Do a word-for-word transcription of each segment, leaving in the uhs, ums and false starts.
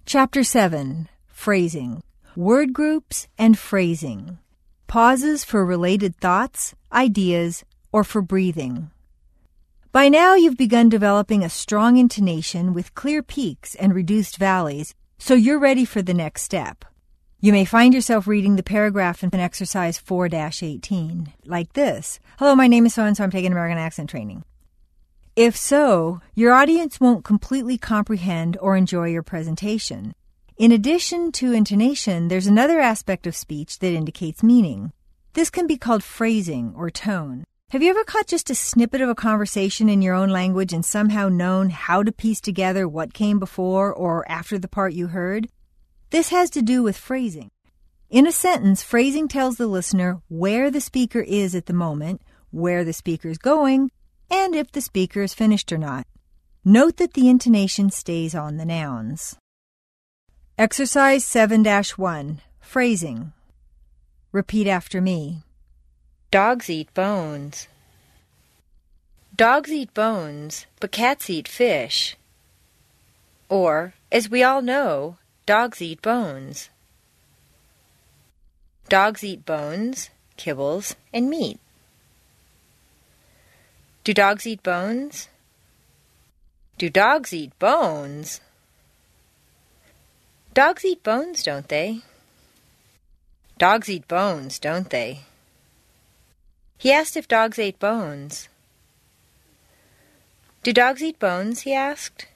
Chapter seven. Phrasing. Word groups and phrasing. Pauses for related thoughts, ideas, or for breathing. By now you've begun developing a strong intonation with clear peaks and reduced valleys, so you're ready for the next step. You may find yourself reading the paragraph in exercise four dash eighteen, like this. Hello, my name is so-and-so, I'm taking American accent training. If so, your audience won't completely comprehend or enjoy your presentation. In addition to intonation, there's another aspect of speech that indicates meaning. This can be called phrasing or tone. Have you ever caught just a snippet of a conversation in your own language and somehow known how to piece together what came before or after the part you heard? This has to do with phrasing. In a sentence, phrasing tells the listener where the speaker is at the moment, where the speaker is going, and if the speaker is finished or not. Note that the intonation stays on the nouns. Exercise seven dash one. Phrasing. Repeat after me. Dogs eat bones. Dogs eat bones, but cats eat fish. Or, as we all know, dogs eat bones. Dogs eat bones, kibbles, and meat. Do dogs eat bones? Do dogs eat bones? Dogs eat bones, don't they? Dogs eat bones, don't they? He asked if dogs ate bones. Do dogs eat bones? He asked.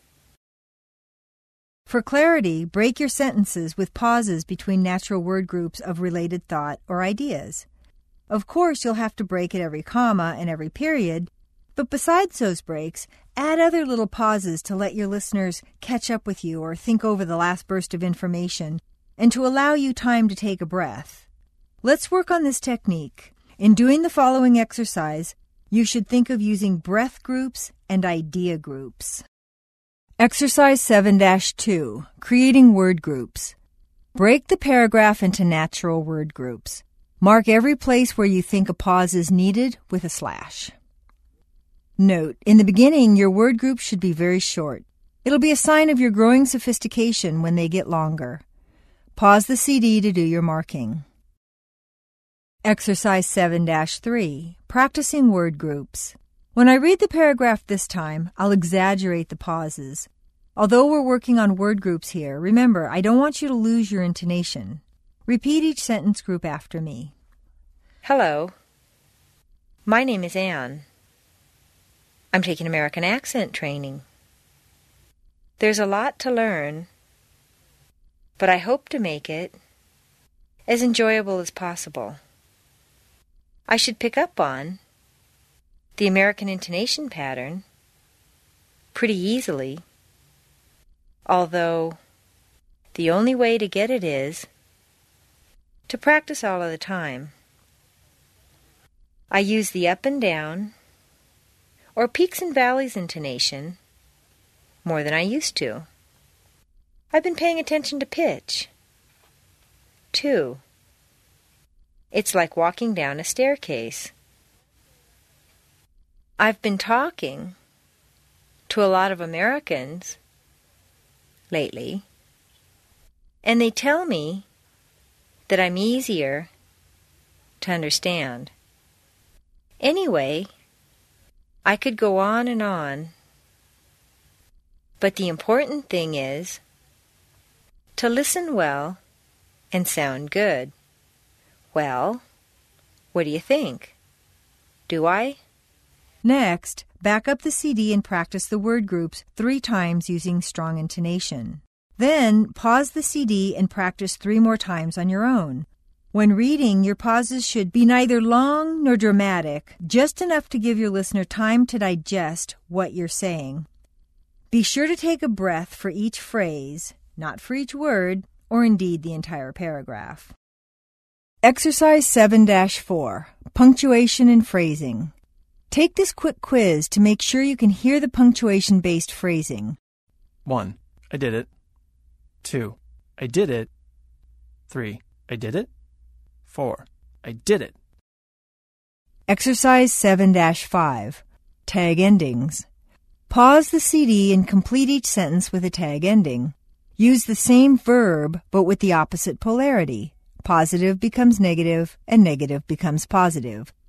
For clarity, break your sentences with pauses between natural word groups of related thought or ideas. Of course, you'll have to break at every comma and every period, but besides those breaks, add other little pauses to let your listeners catch up with you or think over the last burst of information, and to allow you time to take a breath. Let's work on this technique. In doing the following exercise, you should think of using breath groups and idea groups. Exercise seven dash two. Creating word groups. Break the paragraph into natural word groups. Mark every place where you think a pause is needed with a slash. Note, in the beginning, your word groups should be very short. It'll be a sign of your growing sophistication when they get longer. Pause the C D to do your marking. Exercise seven dash three. Practicing word groups. When I read the paragraph this time, I'll exaggerate the pauses. Although we're working on word groups here, remember, I don't want you to lose your intonation. Repeat each sentence group after me. Hello. My name is Anne. I'm taking American accent training. There's a lot to learn, but I hope to make it as enjoyable as possible. I should pick up on the American intonation pattern pretty easily, although the only way to get it is to practice all of the time. I use the up and down or peaks and valleys intonation more than I used to. I've been paying attention to pitch, too. It's like walking down a staircase. I've been talking to a lot of Americans lately, and they tell me that I'm easier to understand. Anyway, I could go on and on, but the important thing is to listen well and sound good. Well, what do you think? Do I? Next, back up the C D and practice the word groups three times using strong intonation. Then, pause the C D and practice three more times on your own. When reading, your pauses should be neither long nor dramatic, just enough to give your listener time to digest what you're saying. Be sure to take a breath for each phrase, not for each word, or indeed the entire paragraph. Exercise seven dash four. Punctuation and phrasing. Take this quick quiz to make sure you can hear the punctuation-based phrasing. one. I did it. two. I did it. three. I did it. four. I did it. Exercise seven dash five. Tag endings. Pause the C D and complete each sentence with a tag ending. Use the same verb but with the opposite polarity. Positive becomes negative and negative becomes positive.